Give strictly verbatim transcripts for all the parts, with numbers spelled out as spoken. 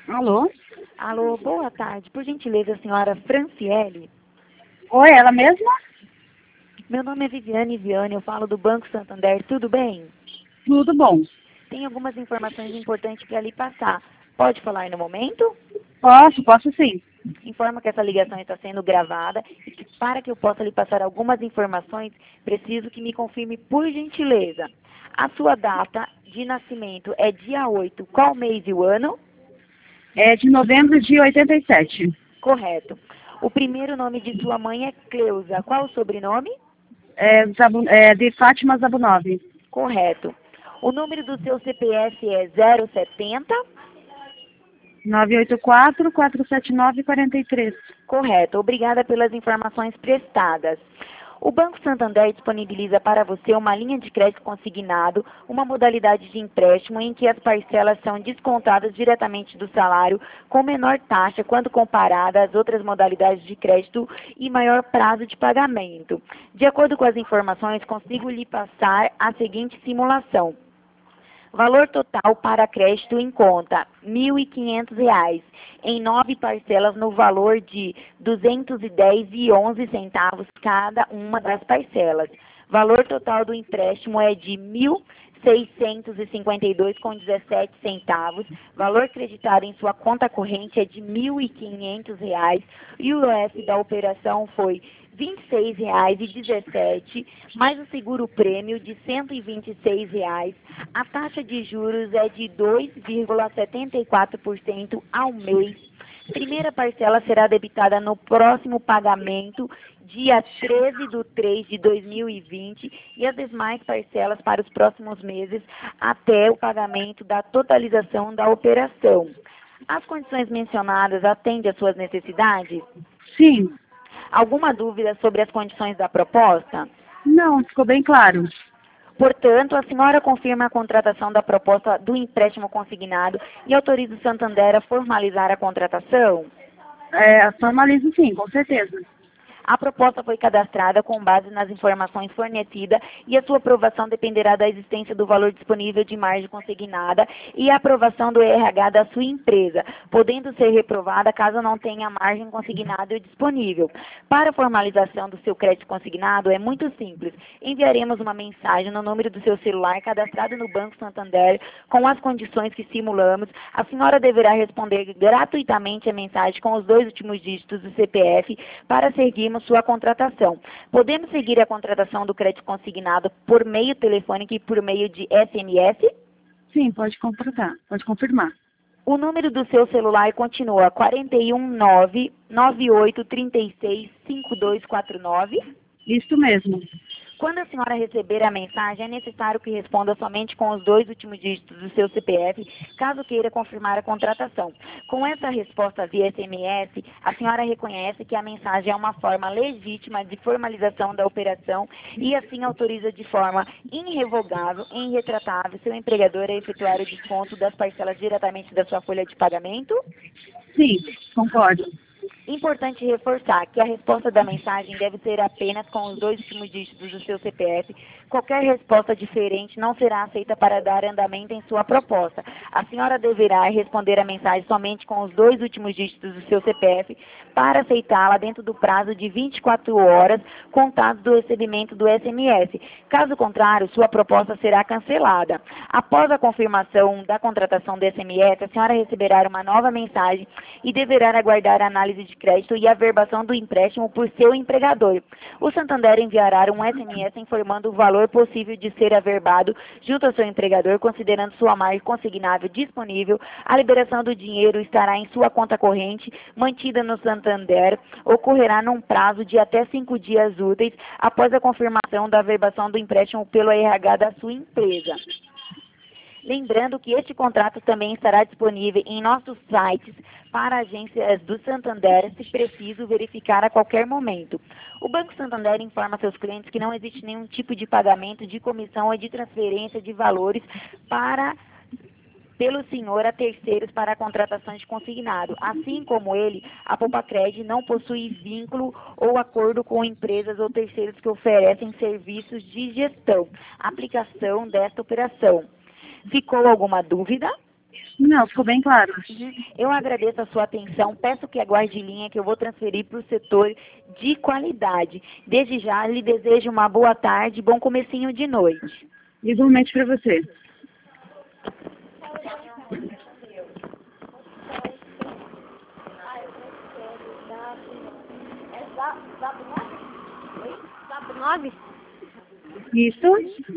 Alô? Alô, boa tarde. Por gentileza, a senhora Franciele? Oi, ela mesma? Meu nome é Viviane Viane, eu falo do Banco Santander. Tudo bem? Tudo bom. Tem algumas informações importantes para lhe passar. Pode falar no momento? Posso, posso sim. Informa que essa ligação está sendo gravada e que para que eu possa lhe passar algumas informações, preciso que me confirme por gentileza. A sua data de nascimento é dia oito. Qual mês e o ano? É de novembro de oitenta e sete. Correto. O primeiro nome de sua mãe é Cleusa. Qual o sobrenome? É, Zabu, é de Fátima Zabunov. Correto. O número do seu C P F é zero setenta? nove oito quatro, quatro sete nove, quatro três. Correto. Obrigada pelas informações prestadas. O Banco Santander disponibiliza para você uma linha de crédito consignado, uma modalidade de empréstimo em que as parcelas são descontadas diretamente do salário com menor taxa quando comparada às outras modalidades de crédito e maior prazo de pagamento. De acordo com as informações, consigo lhe passar a seguinte simulação. Valor total para crédito em conta, mil e quinhentos reais, em nove parcelas no valor de duzentos e dez reais e onze centavos cada uma das parcelas. Valor total do empréstimo é de mil seiscentos e cinquenta e dois reais e dezessete centavos. Valor creditado em sua conta corrente é de mil e quinhentos reais e o I O F da operação foi vinte e seis reais e dezessete centavos, mais o seguro prêmio de cento e vinte e seis reais. A taxa de juros é de dois vírgula setenta e quatro por cento ao mês. Primeira parcela será debitada no próximo pagamento, dia treze de três de dois mil e vinte, e as demais parcelas para os próximos meses até o pagamento da totalização da operação. As condições mencionadas atendem às suas necessidades? Sim. Alguma dúvida sobre as condições da proposta? Não, ficou bem claro. Portanto, a senhora confirma a contratação da proposta do empréstimo consignado e autoriza o Santander a formalizar a contratação? É, formalizo sim, com certeza. A proposta foi cadastrada com base nas informações fornecidas e a sua aprovação dependerá da existência do valor disponível de margem consignada e a aprovação do R H da sua empresa, podendo ser reprovada caso não tenha margem consignada disponível. Para a formalização do seu crédito consignado é muito simples. Enviaremos uma mensagem no número do seu celular cadastrado no Banco Santander com as condições que simulamos. A senhora deverá responder gratuitamente a mensagem com os dois últimos dígitos do C P F para seguirmos sua contratação. Podemos seguir a contratação do crédito consignado por meio telefônico e por meio de S M S? Sim, pode contratar, pode confirmar. O número do seu celular continua quatro um nove, nove oito três seis, cinco dois quatro nove? Isso mesmo. Quando a senhora receber a mensagem, é necessário que responda somente com os dois últimos dígitos do seu C P F, caso queira confirmar a contratação. Com essa resposta via S M S, a senhora reconhece que a mensagem é uma forma legítima de formalização da operação e assim autoriza de forma irrevogável e irretratável seu empregador a efetuar o desconto das parcelas diretamente da sua folha de pagamento? Sim, concordo. Importante reforçar que a resposta da mensagem deve ser apenas com os dois últimos dígitos do seu C P F. Qualquer resposta diferente não será aceita para dar andamento em sua proposta. A senhora deverá responder a mensagem somente com os dois últimos dígitos do seu C P F para aceitá-la dentro do prazo de vinte e quatro horas contados do recebimento do S M S. Caso contrário, sua proposta será cancelada. Após a confirmação da contratação do S M S, a senhora receberá uma nova mensagem e deverá aguardar a análise de crédito e a verbação do empréstimo por seu empregador. O Santander enviará um S M S informando o valor possível de ser averbado junto ao seu empregador, considerando sua margem consignável disponível. A liberação do dinheiro estará em sua conta corrente, mantida no Santander, ocorrerá num prazo de até cinco dias úteis após a confirmação da verbação do empréstimo pelo R H da sua empresa. Lembrando que este contrato também estará disponível em nossos sites para agências do Santander, se preciso verificar a qualquer momento. O Banco Santander informa seus clientes que não existe nenhum tipo de pagamento de comissão ou de transferência de valores para pelo senhor a terceiros para a contratação de consignado. Assim como ele, a Popacred não possui vínculo ou acordo com empresas ou terceiros que oferecem serviços de gestão, aplicação desta operação. Ficou alguma dúvida? Não, ficou bem claro. Uhum. Eu agradeço a sua atenção, peço que aguarde em linha que eu vou transferir para o setor de qualidade. Desde já, lhe desejo uma boa tarde, bom comecinho de noite. Igualmente para você. nove? Isso?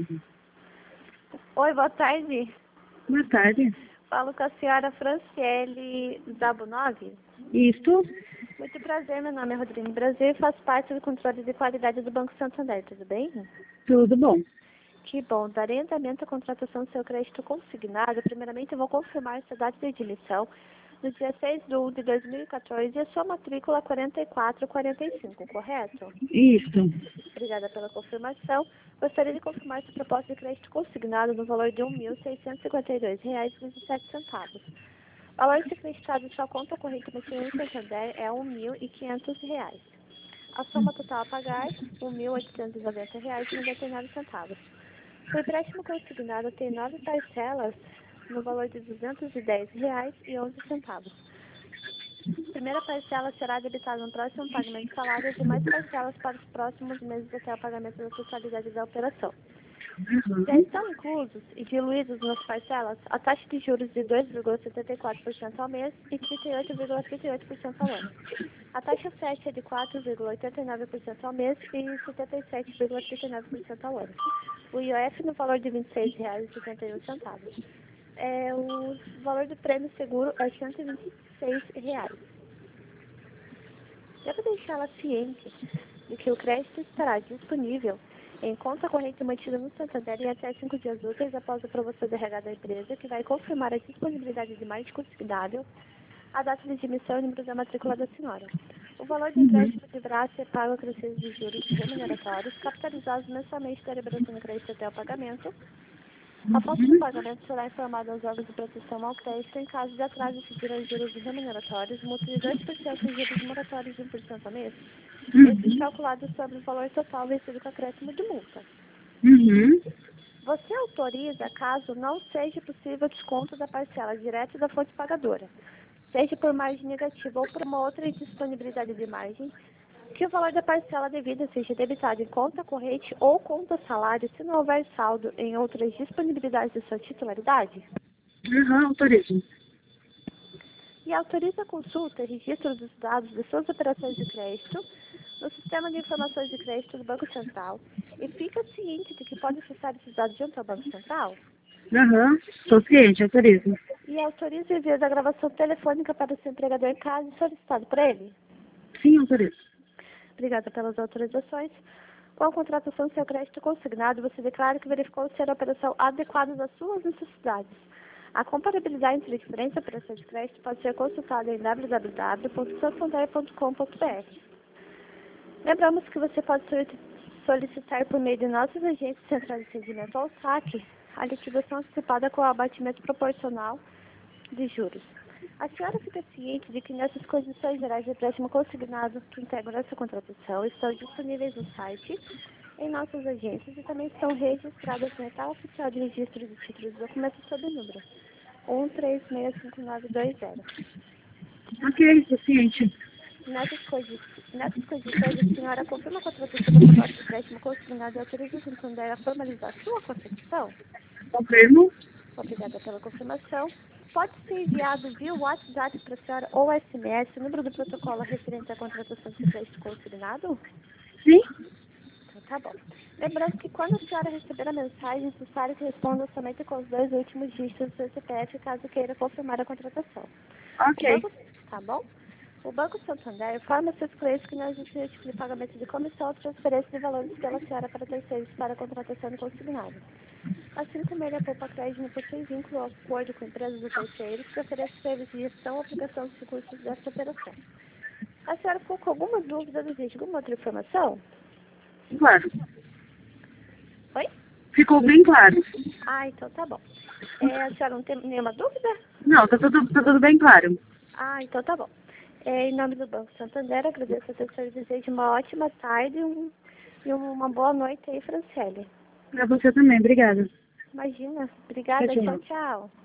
Oi, boa tarde. Boa tarde. Falo com a senhora Franciele Zabo nove. Isso? Muito prazer, meu nome é Rodrigo Brasil e faço parte do controle de qualidade do Banco Santander, tudo bem? Tudo bom. Que bom. Darei andamento à contratação do seu crédito consignado. Primeiramente, eu vou confirmar sua data de admissão no dia seis de um de dois mil e quatorze e a sua matrícula quarenta e quatro quarenta e cinco, correto? Isso. Obrigada pela confirmação. Gostaria de confirmar sua proposta de crédito consignado no valor de um mil seiscentos e cinquenta e dois reais e vinte e sete centavos. O valor a ser creditado em sua conta corrente mantida no Santander é um mil e quinhentos reais. A soma total a pagar, um mil oitocentos e noventa reais e noventa e nove centavos. O empréstimo consignado tem nove parcelas no valor de duzentos e dez reais e onze centavos. A primeira parcela será debitada no próximo pagamento de salário e demais parcelas para os próximos meses até o pagamento da totalidade da operação. Já estão inclusos e diluídos nas parcelas a taxa de juros de dois vírgula setenta e quatro por cento ao mês e trinta e oito vírgula trinta e oito por cento ao ano. A taxa FET é de quatro vírgula oitenta e nove por cento ao mês e setenta e sete vírgula trinta e nove por cento ao ano. O I O F no valor de vinte e seis reais e setenta e um centavos. É, o valor do prêmio seguro é cento e vinte e seis reais. Devo deixá-la ciente de que o crédito estará disponível em conta corrente mantida no Santander em até cinco dias úteis após a aprovação do R H da empresa, que vai confirmar a disponibilidade de mais consignável, a data de admissão e o número da matrícula da senhora. O valor do empréstimo deverá ser pago acrescidos de juros remuneratórios, capitalizados mensalmente da liberação do crédito até o pagamento. A falta do pagamento será informada aos órgãos de proteção ao crédito em caso de atraso de pedir aos juros remuneratórios, multa de dois por cento e juros moratórios de um por cento ao mês. Esses calculados sobre o valor total vencido com acréscimo de multa. Uhum. Você autoriza caso não seja possível desconto da parcela direta da fonte pagadora, seja por margem negativa ou por uma outra indisponibilidade de margem, que o valor da parcela devida seja debitado em conta corrente ou conta salário se não houver saldo em outras disponibilidades de sua titularidade? Uhum, autorizo. E autoriza a consulta e registro dos dados de suas operações de crédito no Sistema de Informações de Crédito do Banco Central e fica ciente de que pode acessar esses dados junto ao Banco Central? Uhum, estou ciente, autorizo. E autoriza o envio da gravação telefônica para o seu empregador caso solicitado por ele? Sim, autorizo. Obrigada pelas autorizações. Com a contratação do seu crédito consignado, você declara que verificou ser a operação adequada às suas necessidades. A comparabilidade entre diferentes operações de crédito pode ser consultada em w w w ponto santander ponto com ponto b r. Lembramos que você pode solicitar por meio de nossas agências centrais de atendimento ao saque a liquidação antecipada com o abatimento proporcional de juros. A senhora fica ciente de que nessas condições gerais de empréstimo consignado que integram essa contratação estão disponíveis no site, em nossas agências e também estão registradas na etapa oficial de registro de títulos e documentos sob o número um três seis cinco nove dois zero. Ok, estou ciente. Nessas, condi nessas condições, a senhora confirma a contratação da proposta de empréstimo consignado e autoriza o Santander a formalizar sua contratação? Confirmo. Obrigada pela confirmação. Pode ser enviado via WhatsApp para a senhora ou S M S o número do protocolo referente à contratação de crédito consignado? Sim. Então, tá bom. Lembrando que quando a senhora receber a mensagem, é necessário que responda somente com os dois últimos dígitos do seu C P F, caso queira confirmar a contratação. O Ok. banco, tá bom? O Banco Santander informa seus clientes que não existe risco de pagamento de comissão ou transferência de valores pela senhora para terceiros para a contratação de consignado. Assim como ele poupa crédito não possui vínculo ou acordo com empresas ou terceiros que oferecem serviço de gestão ou aplicação dos recursos desta operação. A senhora ficou com alguma dúvida, deseja alguma outra informação? Claro. Oi? Ficou bem claro. Ah, então tá bom. É, a senhora não tem nenhuma dúvida? Não, tá tudo, tá tudo bem claro. Ah, então tá bom. É, em nome do Banco Santander, agradeço a atenção e desejo uma ótima tarde e, um, e uma boa noite aí, Franciele. Pra você também, obrigada. Imagina. Obrigada. Tchau, tchau. Tchau, tchau.